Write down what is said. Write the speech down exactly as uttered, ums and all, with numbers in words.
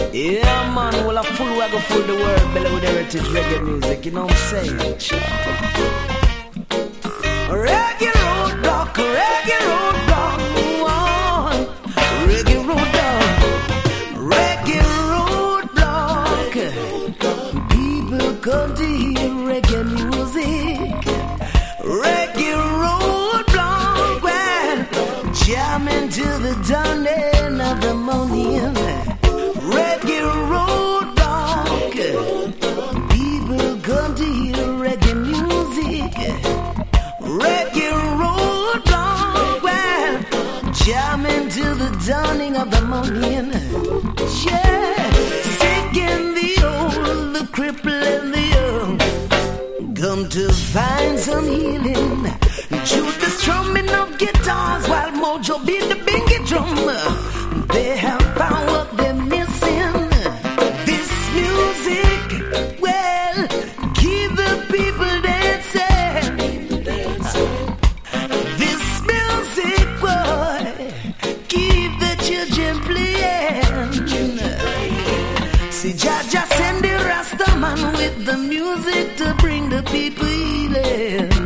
Yeah, man, well, a full way go full the world, belly with heritage reggae music, you know what I'm saying? Reggae roadblock, reggae roadblock, oh, reggae roadblock, reggae roadblock. People come to hear reggae music, reggae roadblock, well, jamming to the dawning of the morning. Reggae roadblock. People come to hear reggae music. Reggae roadblock. Well, jamming till the dawning of the morning. Yeah, sick and the old, the crippled and the young come to find some healing. Shoot the strumming of guitars while Mojo beat the bingy drum. They have found what they're missing. This music, well, keep the people dancing. This music, boy, keep the children playing. See, Jah Jah send the Rasta man with the music to bring the people healing.